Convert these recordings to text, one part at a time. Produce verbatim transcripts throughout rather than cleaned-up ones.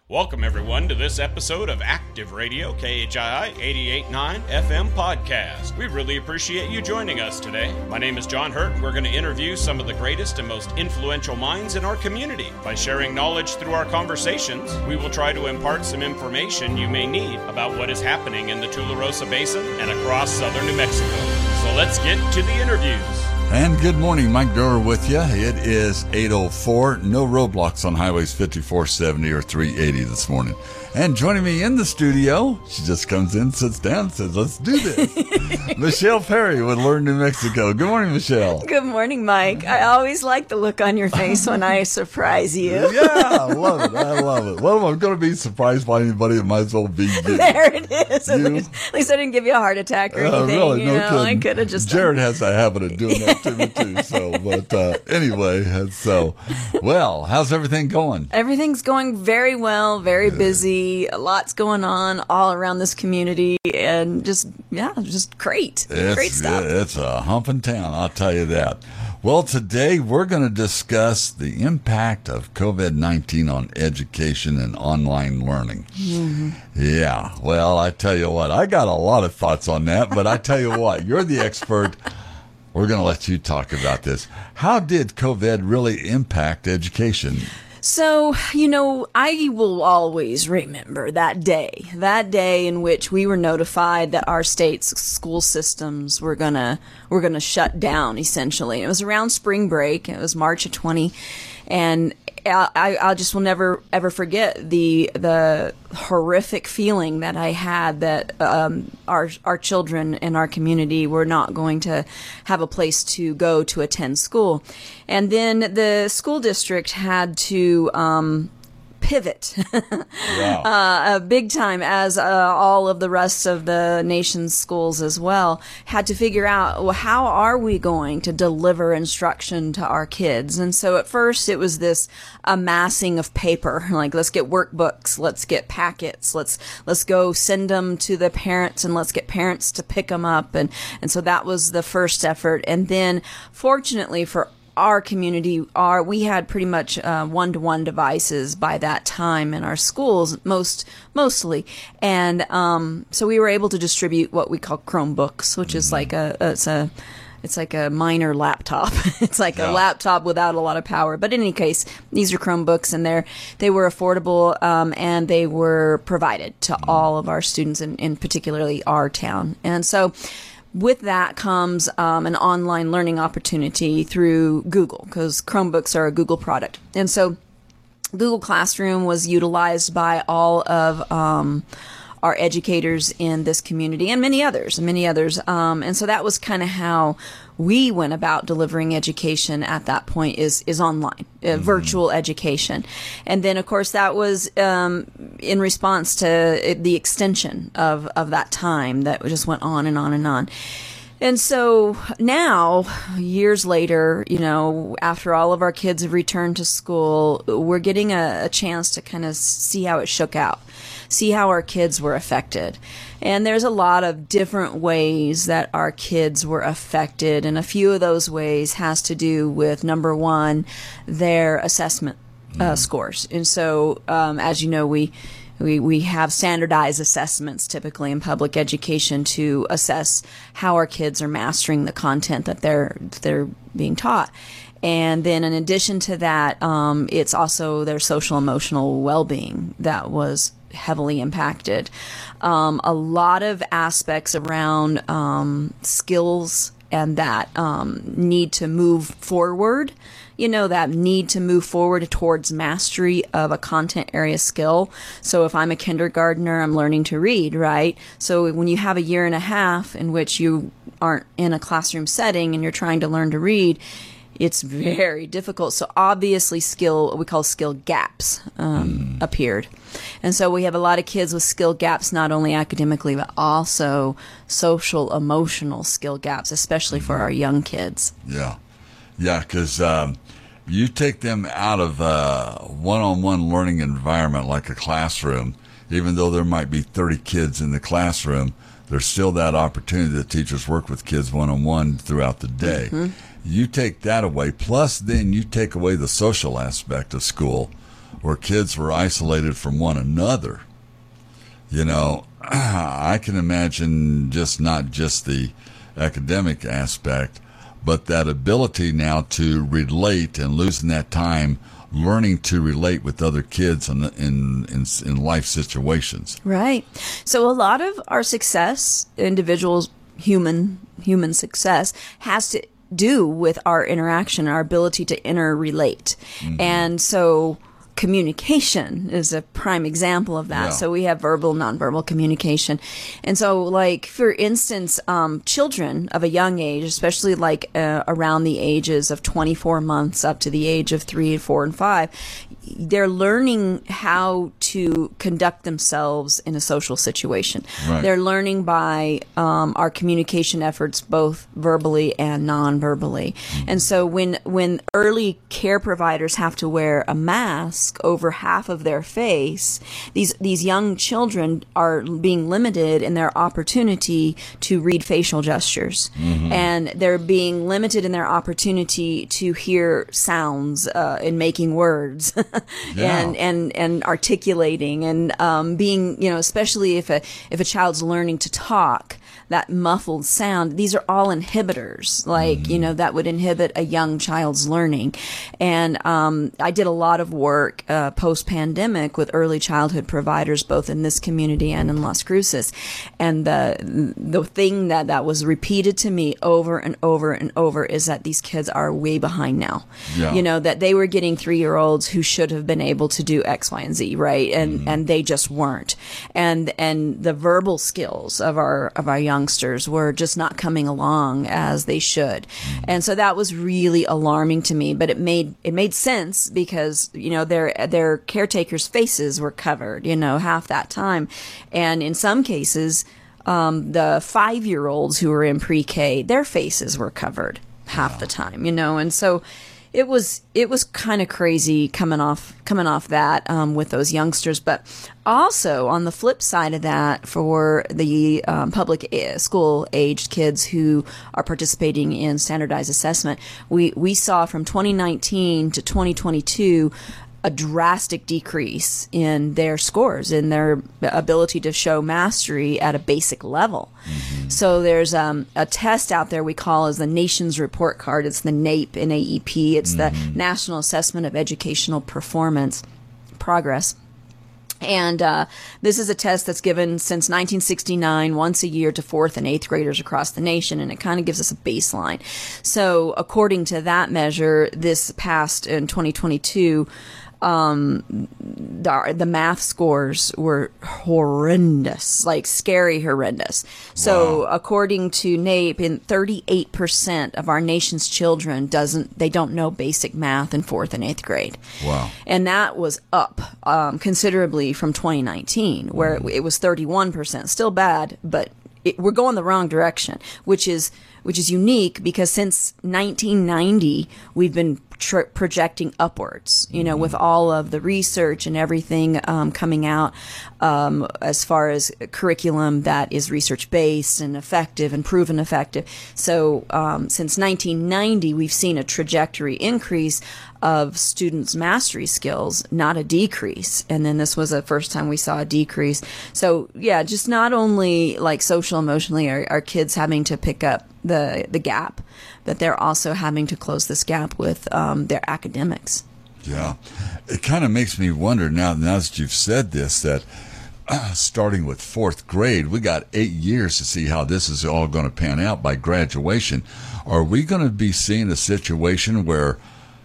Welcome, everyone, to this episode of Active Radio, K H I I eighty-eight point nine F M podcast. We really appreciate you joining us today. My name is John Hurt. We're going to interview some of the greatest and most influential minds in our community. By sharing knowledge through our conversations, we will try to impart some information you may need about what is happening in the Tularosa Basin and across southern New Mexico. So let's get to the interviews. And good morning, Mike Doerr with you. It is eight oh four. No roadblocks on highways fifty-four seventy or three eighty this morning. And joining me in the studio, she just comes in, sits down, and says, let's do this. Michelle Perry with Learn New Mexico. Good morning, Michelle. Good morning, Mike. I always like the look on your face when I surprise you. Yeah, I love it. I love it. Well, if I'm going to be surprised by anybody, it might as well be you. There it is. At least, at least I didn't give you a heart attack or anything. Uh, really, you no know, kidding. I could have just Jared done. has a habit of doing that to me, too. So, but uh, anyway, so, well, how's everything going? Everything's going very well, very Good. busy. Lots going on all around this community, and just, yeah, just great. It's, great stuff. It's a humping town, I'll tell you that. Well, today we're going to discuss the impact of COVID nineteen on education and online learning. Mm-hmm. Yeah, well, I tell you what, I got a lot of thoughts on that, but I tell you what, you're the expert. We're going to let you talk about this. How did COVID really impact education? So, you know, I will always remember that day, that day in which we were notified that our state's school systems were gonna were gonna shut down. Essentially, it was around spring break. It was March of twenty, and I, I just will never ever forget the the horrific feeling that I had that um, our our children in our community were not going to have a place to go to attend school, and then the school district had to um, pivot Wow. uh, big time, as uh, all of the rest of the nation's schools as well had to figure out, well, how are we going to deliver instruction to our kids? And so at first it was this amassing of paper, like let's get workbooks, let's get packets, let's let's go send them to the parents, and let's get parents to pick them up, and and so that was the first effort. And then fortunately for our community, our we had pretty much uh, one-to-one devices by that time in our schools, most mostly, and um, so we were able to distribute what we call Chromebooks, which is like a it's a it's like a minor laptop. It's like Yeah. a laptop without a lot of power. But in any case, these are Chromebooks, and they're they were affordable, um, and they were provided to all of our students, in, in particularly our town, and so. With that comes um, an online learning opportunity through Google, because Chromebooks are a Google product. And so Google Classroom was utilized by all of um, our educators in this community, and many others, many others. Um, and so that was kind of how we went about delivering education at that point, is is online, uh, mm-hmm. virtual education. And then, of course, that was um, in response to the extension of, of that time that just went on and on and on. And so now, years later, you know, after all of our kids have returned to school, we're getting a, a chance to kind of see how it shook out, see how our kids were affected. And there's a lot of different ways that our kids were affected, and a few of those ways has to do with, number one, their assessment uh, mm. scores. And so, um, as you know, we We we have standardized assessments typically in public education to assess how our kids are mastering the content that they're they're being taught. And then in addition to that, um, it's also their social emotional well-being that was heavily impacted. Um, a lot of aspects around um, skills and that um, need to move forward, you know, that need to move forward towards mastery of a content area skill. So if I'm a kindergartner, I'm learning to read, right? So when you have a year and a half in which you aren't in a classroom setting and you're trying to learn to read, it's very difficult. So obviously skill, what we call skill gaps, um, mm. appeared. And so we have a lot of kids with skill gaps, not only academically, but also social, emotional skill gaps, especially for our young kids. Yeah. Yeah, because um, you take them out of a one-on-one learning environment like a classroom, even though there might be thirty kids in the classroom, there's still that opportunity that teachers work with kids one-on-one throughout the day. Mm-hmm. You take that away, plus then you take away the social aspect of school, where kids were isolated from one another. You know, I can imagine just not just the academic aspect, but that ability now to relate and losing that time learning to relate with other kids in, in, in, in life situations. Right. So a lot of our success, individuals, human, human success, has to do with our interaction, our ability to interrelate. Mm-hmm. And so communication is a prime example of that. Yeah. So we have verbal, nonverbal communication. And so, like, for instance, um, children of a young age, especially like uh, around the ages of twenty-four months up to the age of three, four, and five, they're learning how to conduct themselves in a social situation. Right. They're learning by um, our communication efforts, both verbally and non-verbally. Mm-hmm. And so when when early care providers have to wear a mask over half of their face, these these young children are being limited in their opportunity to read facial gestures. Mm-hmm. And they're being limited in their opportunity to hear sounds uh, in making words. Yeah. and, and, and articulating and, um, being, you know, especially if a, if a child's learning to talk, that muffled sound, these are all inhibitors, like, mm-hmm. you know, that would inhibit a young child's learning. And, um, I did a lot of work, uh, post-pandemic with early childhood providers, both in this community and in Las Cruces. And the, the thing that, that was repeated to me over and over and over is that these kids are way behind now. Yeah. You know, that they were getting three-year-olds who should have been able to do X, Y, and Z, right? And, mm-hmm. and they just weren't. And, and the verbal skills of our, of our young youngsters were just not coming along as they should. And so that was really alarming to me, but it made it made sense because, you know, their their caretakers' faces were covered, you know, half that time. And in some cases, um, the five-year-olds who were in pre-K, their faces were covered half wow. the time, you know. And so it was it was kind of crazy coming off coming off that um, with those youngsters. But also on the flip side of that, for the um, public school aged kids who are participating in standardized assessment, we we saw from twenty nineteen to twenty twenty-two a drastic decrease in their scores, in their ability to show mastery at a basic level. Mm-hmm. So there's um, a test out there we call as the Nation's Report Card. It's the NAEP, N A E P. It's mm-hmm. the National Assessment of Educational Performance Progress. And uh, this is a test that's given since nineteen sixty-nine, once a year to fourth and eighth graders across the nation, and it kind of gives us a baseline. So according to that measure, this passed in twenty twenty-two, um, the, the math scores were horrendous, like scary horrendous. So wow. according to NAEP, in thirty-eight percent of our nation's children doesn't, they don't know basic math in fourth and eighth grade. Wow. And that was up um, considerably from twenty nineteen, where mm. it, it was thirty-one percent. Still bad, but it, we're going the wrong direction, which is which is unique because since nineteen ninety, we've been tr- projecting upwards, you know, mm-hmm. with all of the research and everything um, coming out um, as far as curriculum that is research-based and effective and proven effective. So um, since nineteen ninety, we've seen a trajectory increase of students' mastery skills, not a decrease. And then this was the first time we saw a decrease. So yeah, just not only like social emotionally are, are kids having to pick up the the gap, but they're also having to close this gap with um, their academics. Yeah. It kind of makes me wonder now, now that you've said this, that uh, starting with fourth grade, we got eight years to see how this is all going to pan out by graduation. Are we going to be seeing a situation where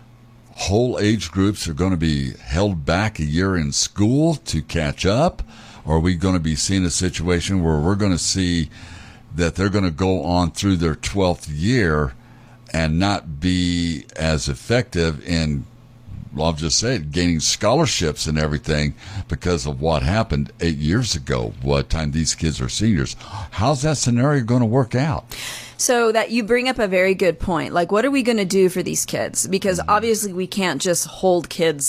whole age groups are going to be held back a year in school to catch up? Or are we going to be seeing a situation where we're going to see that they're going to go on through their twelfth year and not be as effective in, well, I'll just say it, gaining scholarships and everything because of what happened eight years ago, what time these kids are seniors? How's that scenario going to work out? So that you bring up a very good point. Like, what are we going to do for these kids? Because obviously we can't just hold kids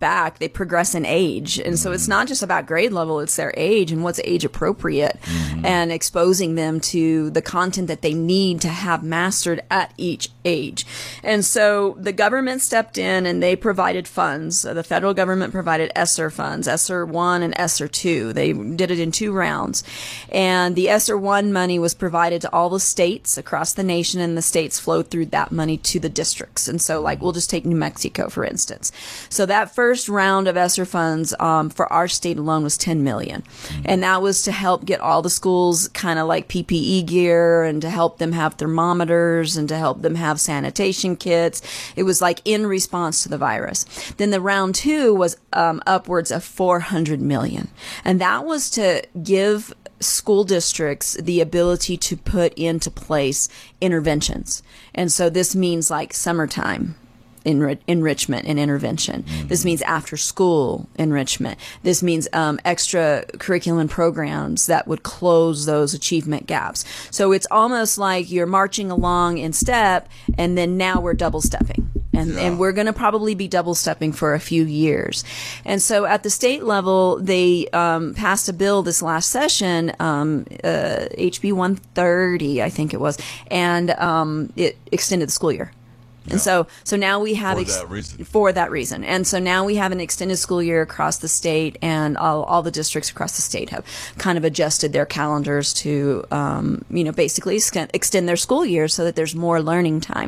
back, they progress in age. And so it's not just about grade level, it's their age and what's age appropriate, mm-hmm. and exposing them to the content that they need to have mastered at each age. And so the government stepped in and they provided funds. The federal government provided ESSER funds, ESSER one and ESSER two. They did it in two rounds. And the ESSER one money was provided to all the states across the nation, and the states flowed through that money to the districts. And so, like, we'll just take New Mexico, for instance. So that first round of ESSER funds um, for our state alone was ten million dollars. Mm-hmm. And that was to help get all the schools kind of like P P E gear, and to help them have thermometers, and to help them have sanitation kits. It was like in response to the virus. Then the round two was um, upwards of four hundred million dollars. And that was to give school districts the ability to put into place interventions. And so this means like summertime enri- enrichment and intervention. Mm-hmm. This means after school enrichment. This means um, extra curriculum programs that would close those achievement gaps. So it's almost like you're marching along in step, and then now we're double stepping. And, yeah. and we're going to probably be double stepping for a few years. And so at the state level, they um, passed a bill this last session, um, uh, H B one thirty, I think it was, and um, it extended the school year. Yeah. And so, so now we have for ex- that reason. For that reason, and so now we have an extended school year across the state, and all, all the districts across the state have kind of adjusted their calendars to, um, you know, basically extend their school year so that there's more learning time.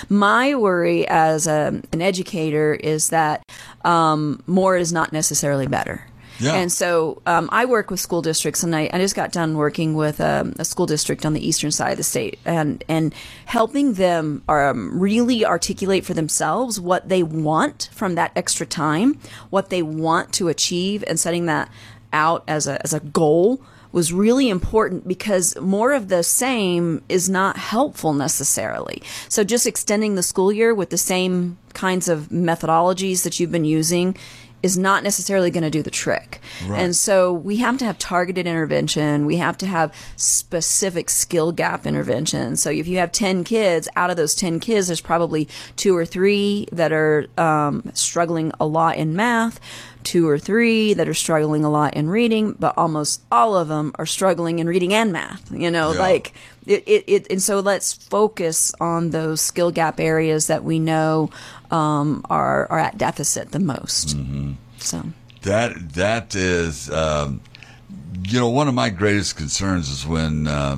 My worry as a, an educator is that um, more is not necessarily better. Yeah. And so um, I work with school districts, and I, I just got done working with um, a school district on the eastern side of the state, and, and helping them um, really articulate for themselves what they want from that extra time, what they want to achieve, and setting that out as a as a goal was really important, because more of the same is not helpful necessarily. So just extending the school year with the same kinds of methodologies that you've been using is not necessarily going to do the trick. Right. And so we have to have targeted intervention. We have to have specific skill gap intervention. So if you have ten kids, out of those ten kids, there's probably two or three that are um, struggling a lot in math, two or three that are struggling a lot in reading, but almost all of them are struggling in reading and math. You know, yeah. like it, it, it. And so let's focus on those skill gap areas that we know um, are are at deficit the most. Mm-hmm. So that that is, um, you know, one of my greatest concerns is when uh,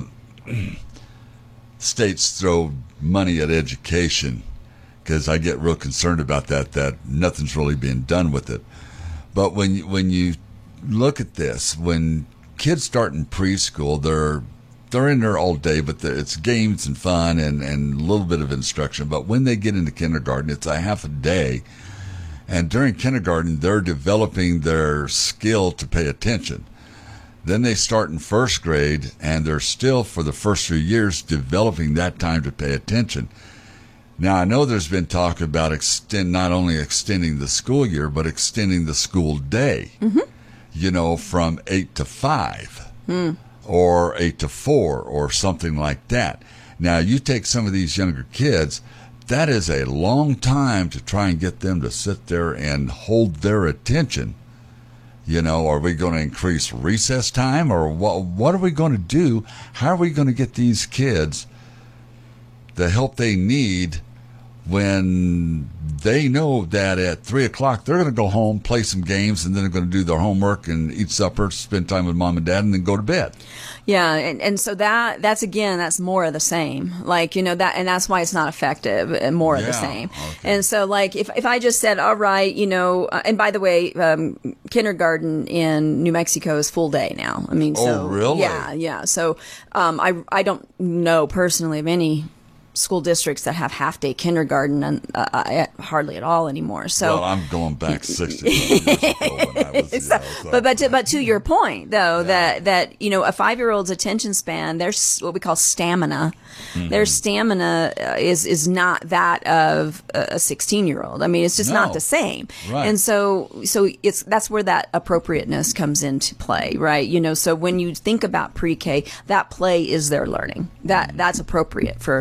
states throw money at education, because I get real concerned about that. That nothing's really being done with it. But when you, when you look at this, when kids start in preschool, they're they're in there all day, but it's games and fun and, and a little bit of instruction. But when they get into kindergarten, it's a half a day. And during kindergarten, they're developing their skill to pay attention. Then they start in first grade, and they're still, for the first few years, developing that time to pay attention. Now, I know there's been talk about extend not only extending the school year, but extending the school day, mm-hmm. you know, from eight to five mm. or eight to four or something like that. Now, you take some of these younger kids, that is a long time to try and get them to sit there and hold their attention. You know, are we going to increase recess time, or what, what are we going to do? How are we going to get these kids the help they need when they know that at three o'clock they're going to go home, play some games, and then they're going to do their homework and eat supper, spend time with mom and dad, and then go to bed? Yeah, and, and so that that's again that's more of the same. Like, you know, that, and that's why it's not effective, and more yeah, of the same. Okay. And so, like, if if I just said, all right, you know, uh, and by the way, um, kindergarten in New Mexico is full day now. I mean, so oh really? Yeah, yeah. So um, I I don't know personally of any school districts that have half-day kindergarten, and uh, uh, hardly at all anymore. So, well, I'm going back sixty years ago when I was, so, you know, so. but but to, but to your point though, Yeah. that that you know, a five-year-old's attention span, there's what we call stamina. Mm-hmm. Their stamina uh, is is not that of a sixteen-year-old. I mean, it's just No. not the same. Right. And so so it's that's where that appropriateness comes into play, right? You know, so when you think about pre-K, that play is their learning. That that's appropriate for for Right. that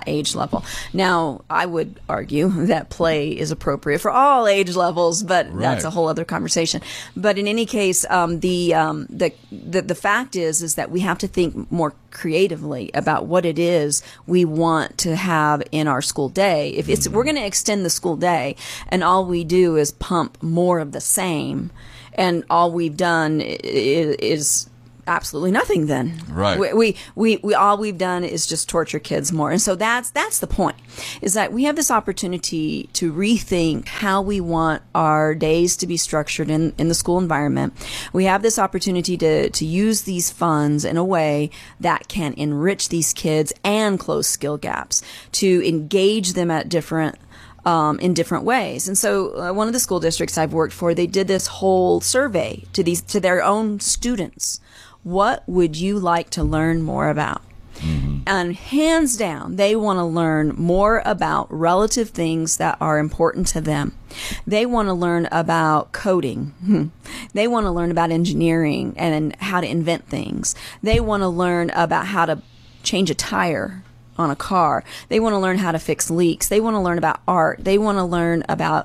age level. Now, I would argue that play is appropriate for all age levels, but Right. that's a whole other conversation. But in any case, um, the, um, the the the fact is is that we have to think more creatively about what it is we want to have in our school day. If it's we're going to extend the school day, and all we do is pump more of the same, and all we've done is, is absolutely nothing, then Right. we, we we we all we've done is just torture kids more. And so that's that's the point, is that we have this opportunity to rethink how we want our days to be structured in in the school environment. We have this opportunity to to use these funds in a way that can enrich these kids and close skill gaps, to engage them at different Um, in different ways. And so uh, one of the school districts I've worked for, they did this whole survey to these to their own students. What would you like to learn more about? Mm-hmm. And hands down, they want to learn more about relative things that are important to them. They want to learn about coding. They want to learn about engineering and how to invent things. They want to learn about how to change a tire on a car. They want to learn how to fix leaks. They want to learn about art. They want to learn about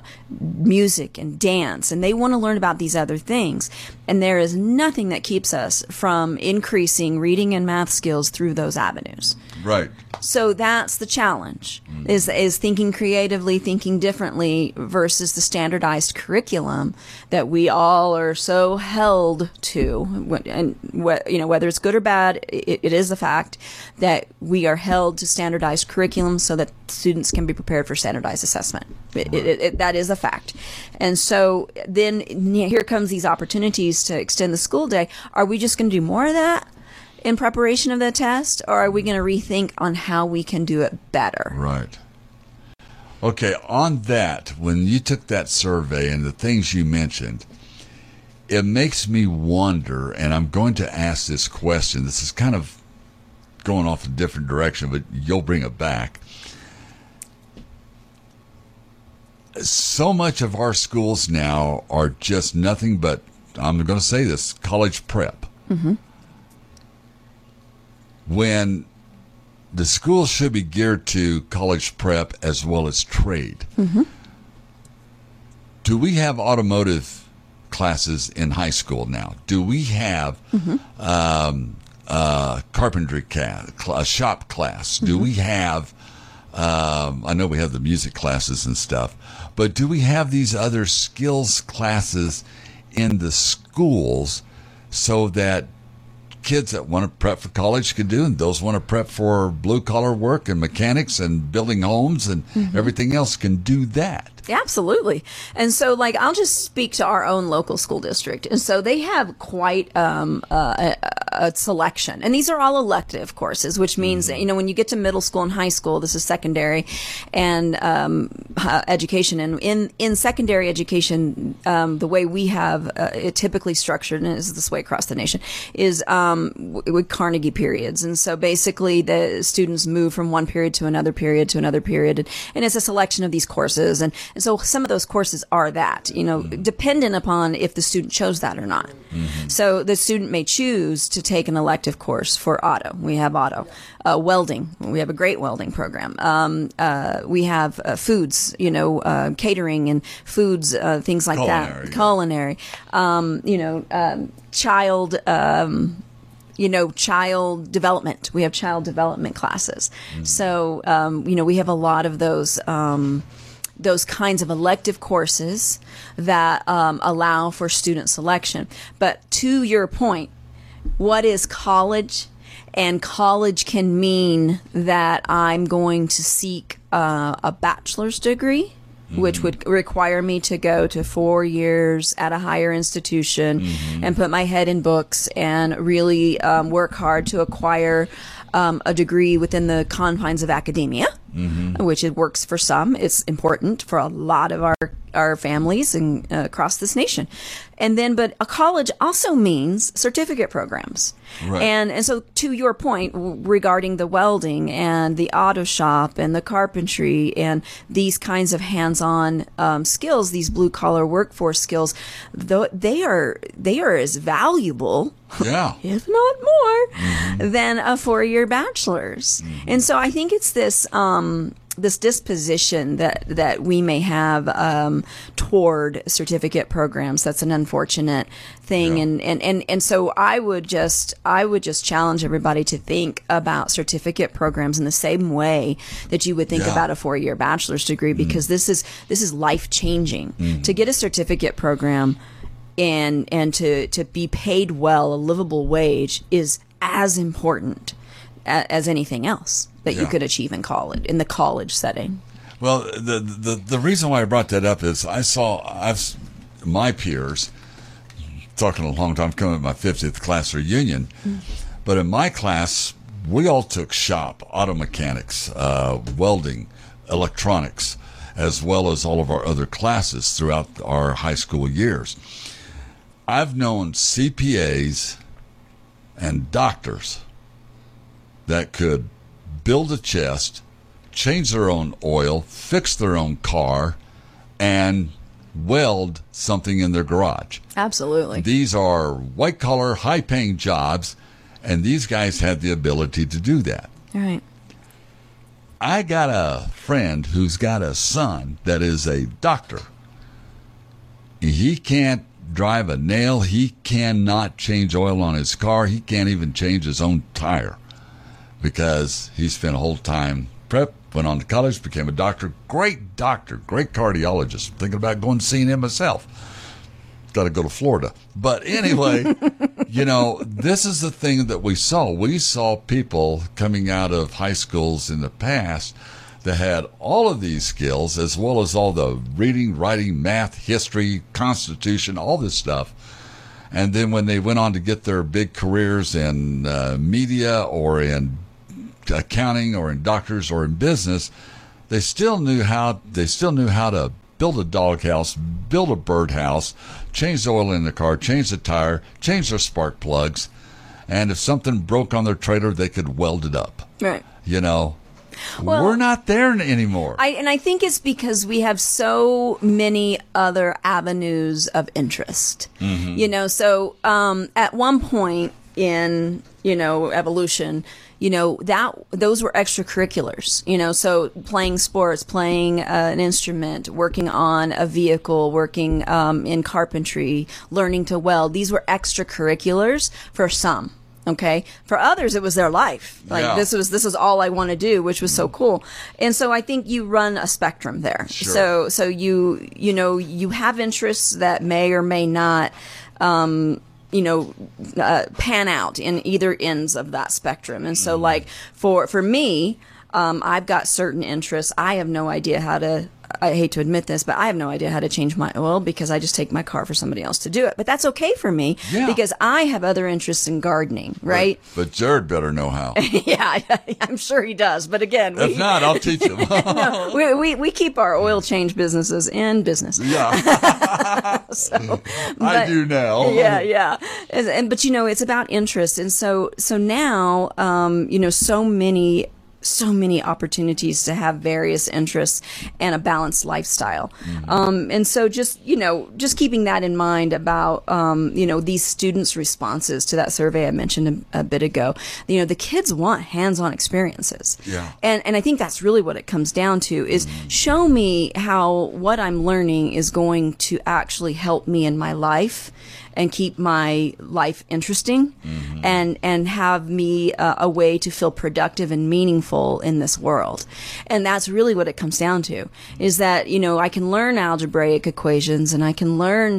music and dance, and they want to learn about these other things. And there is nothing that keeps us from increasing reading and math skills through those avenues. Right. So that's the challenge, mm. is is thinking creatively, thinking differently versus the standardized curriculum that we all are so held to. And you know, whether it's good or bad, it, it is a fact that we are held to standardized curriculum so that students can be prepared for standardized assessment. It, right. it, it, that is a fact. And so then here comes these opportunities to extend the school day. Are we just going to do more of that in preparation of the test, or are we going to rethink on how we can do it better? Right. Okay, on that, when you took that survey and the things you mentioned, it makes me wonder, and I'm going to ask this question. This is kind of going off a different direction, but you'll bring it back. So much of our schools now are just nothing but, I'm going to say this, college prep. Mm-hmm. When the schools should be geared to college prep as well as trade. Mm-hmm. Do we have automotive classes in high school now? Do we have mm-hmm. um, uh, carpentry class, a shop class? Mm-hmm. Do we have, um, I know we have the music classes and stuff, but do we have these other skills classes in the schools so that kids that want to prep for college can do, and those want to prep for blue collar work and mechanics and building homes and mm-hmm. everything else can do that? Absolutely. And so, like, I'll just speak to our own local school district. And so they have quite um, uh, a, a selection. And these are all elective courses, which means, mm-hmm. you know, when you get to middle school and high school, this is secondary and um, uh, education. And in, in secondary education, um, the way we have uh, it typically structured, and it is this way across the nation, is um, w- with Carnegie periods. And so basically the students move from one period to another period to another period. And, and it's a selection of these courses. And And so some of those courses are that, you know, mm-hmm. dependent upon if the student chose that or not. Mm-hmm. So the student may choose to take an elective course for auto. We have auto. Uh, welding. We have a great welding program. Um, uh, we have uh, foods, you know, uh, catering and foods, uh, things like Culinary, that. yeah. Culinary. Um, you know, um, child... Um, you know, child development. We have child development classes. Mm-hmm. So, um, you know, we have a lot of those... Um, those kinds of elective courses that um, allow for student selection. But to your point, what is college? And college can mean that I'm going to seek uh, a bachelor's degree, mm-hmm. which would require me to go to four years at a higher institution mm-hmm. and put my head in books and really um, work hard to acquire um, a degree within the confines of academia. Mm-hmm. Which it works for some. It's important for a lot of our our families and uh, across this nation. And then, but a college also means certificate programs. Right. And and so to your point regarding the welding and the auto shop and the carpentry and these kinds of hands-on um, skills, these blue-collar workforce skills, though they are they are as valuable, Yeah. if not more, Mm-hmm. than a four-year bachelor's. Mm-hmm. And so I think it's this um, this disposition that that we may have um, toward certificate programs. That's an unfortunate thing. Yeah. And, and, and, and so I would just I would just challenge everybody to think about certificate programs in the same way that you would think Yeah. about a four-year bachelor's degree, because this is this is life-changing. To get a certificate program and and to, to be paid well, a livable wage, is as important a, as anything else that you Yeah. could achieve in college, in the college setting. Well, the, the the reason why I brought that up is I saw I've my peers talking a long time coming to my fiftieth class reunion, but in my class we all took shop, auto mechanics, uh, welding, electronics, as well as all of our other classes throughout our high school years. I've known C P As and doctors that could build a chest, change their own oil, fix their own car, and weld something in their garage. Absolutely. These are white-collar, high-paying jobs, and these guys had the ability to do that. All right. I got a friend who's got a son that is a doctor. He can't drive a nail. He cannot change oil on his car. He can't even change his own tire because he spent a whole time prep, went on to college, became a doctor. Great doctor, great cardiologist. Thinking about going to see him myself. Got to go to Florida. But anyway, you know, this is the thing that we saw. We saw people coming out of high schools in the past that had all of these skills, as well as all the reading, writing, math, history, constitution, all this stuff. And then when they went on to get their big careers in uh, media or in accounting or in doctors or in business, they still knew how they still knew how to build a doghouse, build a birdhouse, change the oil in the car, change the tire, change their spark plugs, and if something broke on their trailer, they could weld it up. Right. You know, Well, we're not there anymore. I, and I think it's because we have so many other avenues of interest. Mm-hmm. You know, so um, at one point in, you know, evolution, you know, that those were extracurriculars, you know, so playing sports, playing uh, an instrument, working on a vehicle, working um, in carpentry, learning to weld. These were extracurriculars for some. Okay. For others, it was their life. Like Yeah. this was, this was all I want to do, which was so cool. And so I think you run a spectrum there. Sure. So, so you, you know, you have interests that may or may not, um, you know, uh, pan out in either ends of that spectrum. And so like for, for me, um, I've got certain interests. I have no idea how to, I hate to admit this, but I have no idea how to change my oil because I just take my car for somebody else to do it. But that's okay for me Yeah. because I have other interests in gardening, right? But, but Jared better know how. Yeah, I'm sure he does. But again, If we, not, I'll teach him. no, we, we, we keep our oil change businesses in business. Yeah. So, I but- do now. Yeah, yeah. And, and but you know, it's about interest, and so so now, um, you know, so many. so many opportunities to have various interests and a balanced lifestyle. Mm-hmm. Um, and so just, you know, just keeping that in mind about, um, you know, these students' responses to that survey I mentioned a, a bit ago. You know, the kids want hands-on experiences. Yeah. And, and I think that's really what it comes down to is Mm-hmm. show me how what I'm learning is going to actually help me in my life and keep my life interesting Mm-hmm. and and have me uh, a way to feel productive and meaningful in this world. And that's really what it comes down to is that, you know, I can learn algebraic equations and I can learn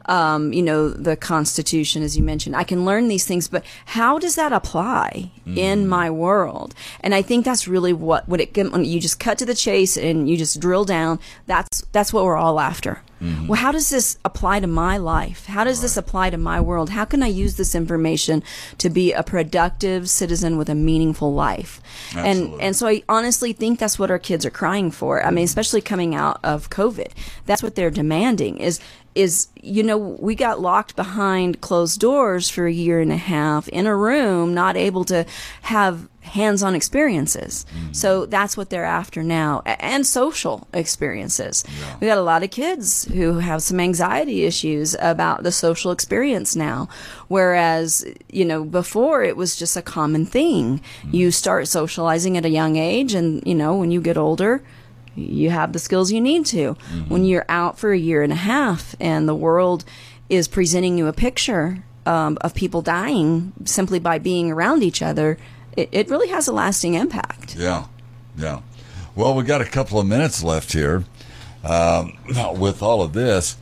um, you know, the Constitution, as you mentioned. I can learn these things, but how does that apply mm. in my world? And I think that's really what, what it, when you just cut to the chase and you just drill down, that's, that's what we're all after. Mm-hmm. Well, how does this apply to my life? How does right. this apply to my world? How can I use this information to be a productive citizen with a meaningful life? Absolutely. And and so I honestly think that's what our kids are crying for. I mean, especially coming out of COVID, that's what they're demanding is is, you know, we got locked behind closed doors for a year and a half in a room, not able to have hands-on experiences. Mm-hmm. So that's what they're after now, and social experiences. Yeah. We got a lot of kids who have some anxiety issues about the social experience now, whereas, you know, before it was just a common thing. Mm-hmm. You start socializing at a young age, and, you know, when you get older, you have the skills you need to. Mm-hmm. When you're out for a year and a half and the world is presenting you a picture um, of people dying simply by being around each other, it, it really has a lasting impact. Yeah, yeah. Well, we got a couple of minutes left here. Um, with all of this,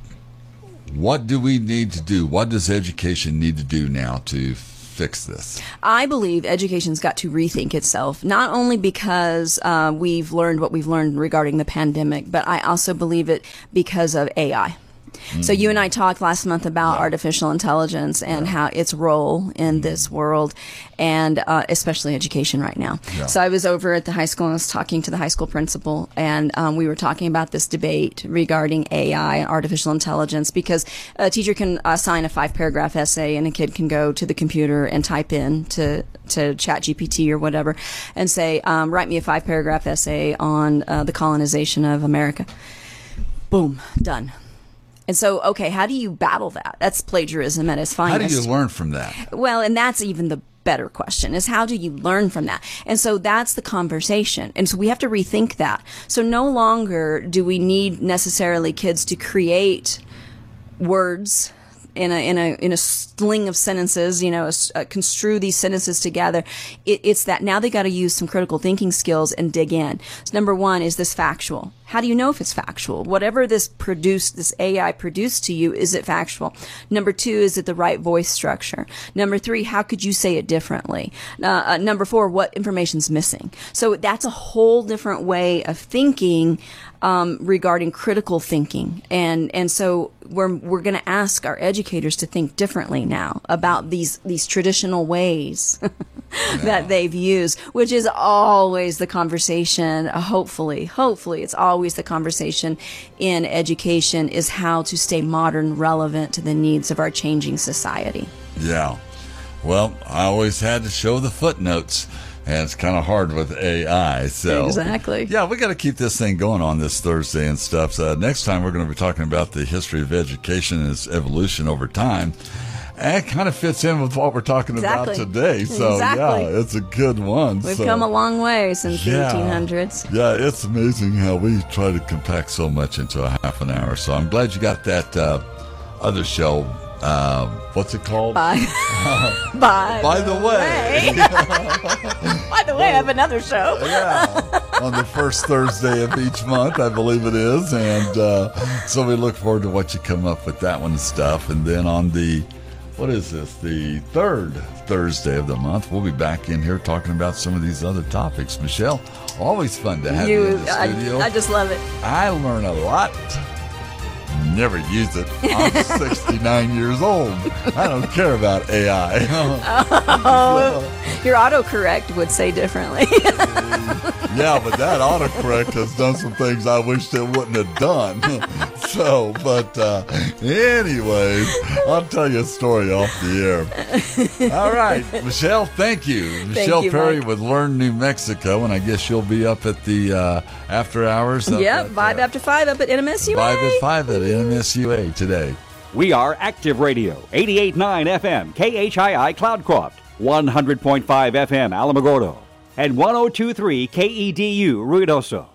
what do we need to do? What does education need to do now to fix this? I believe education's got to rethink itself, not only because uh, we've learned what we've learned regarding the pandemic, but I also believe it because of A I. Mm-hmm. So you and I talked last month about yeah. artificial intelligence and yeah. how its role in mm-hmm. this world, and uh, especially education right now. Yeah. So I was over at the high school and I was talking to the high school principal, and um, we were talking about this debate regarding A I and artificial intelligence, because a teacher can assign a five-paragraph essay and a kid can go to the computer and type in to to ChatGPT or whatever and say, um, write me a five-paragraph essay on uh, the colonization of America. Boom, done. And so, okay, how do you battle that? That's plagiarism at its finest. How do you learn from that? Well, and that's even the better question, is how do you learn from that? And so that's the conversation. And so we have to rethink that. So no longer do we need necessarily kids to create words in a in a in a sling of sentences, you know, uh, construe these sentences together. It, it's that now they got to use some critical thinking skills and dig in. So number one, is this factual? How do you know if it's factual? Whatever this produced, this A I produced to you, is it factual? Number two, is it the right voice structure? Number three, how could you say it differently? Uh, uh, number four, what information's missing? So that's a whole different way of thinking um, regarding critical thinking, and and so we're we're going to ask our educators to think differently now about these these traditional ways yeah. that they've used, which is always the conversation. Uh, hopefully, hopefully, it's always the conversation in education, is how to stay modern, relevant to the needs of our changing society. Yeah. Well, I always had to show the footnotes, and it's kind of hard with A I. So exactly. Yeah, we got to keep this thing going on this Thursday and stuff. So next time we're going to be talking about the history of education and its evolution over time. And it kind of fits in with what we're talking exactly. about today. So, exactly. yeah, it's a good one. We've so, come a long way since yeah, the eighteen hundreds. Yeah, it's amazing how we try to compact so much into a half an hour. So I'm glad you got that uh, other show. Uh, what's it called? By, by, by the, the way. way. By the way, I have another show. Yeah, on the first Thursday of each month, I believe it is. And uh, so we look forward to what you come up with that one and stuff. And then on the, what is this, the third Thursday of the month, we'll be back in here talking about some of these other topics. Michelle, always fun to have you, you in the studio. I, I just love it. I learn a lot. Never use it. I'm sixty-nine years old. I don't care about A I. Oh, your autocorrect would say differently. Yeah, but that autocorrect has done some things I wish it wouldn't have done. So, but uh, anyways, I'll tell you a story off the air. All right, Michelle, thank you. Thank Michelle you, Perry Mike. with Learn New Mexico, and I guess you'll be up at the uh, after hours. Yep, five uh, after five up at N M S U A. Five at five at N M S U A today. We are Active Radio, eighty-eight point nine F M, K H I I Cloudcroft, one hundred point five F M Alamogordo, and one oh two point three K E D U Ruidoso.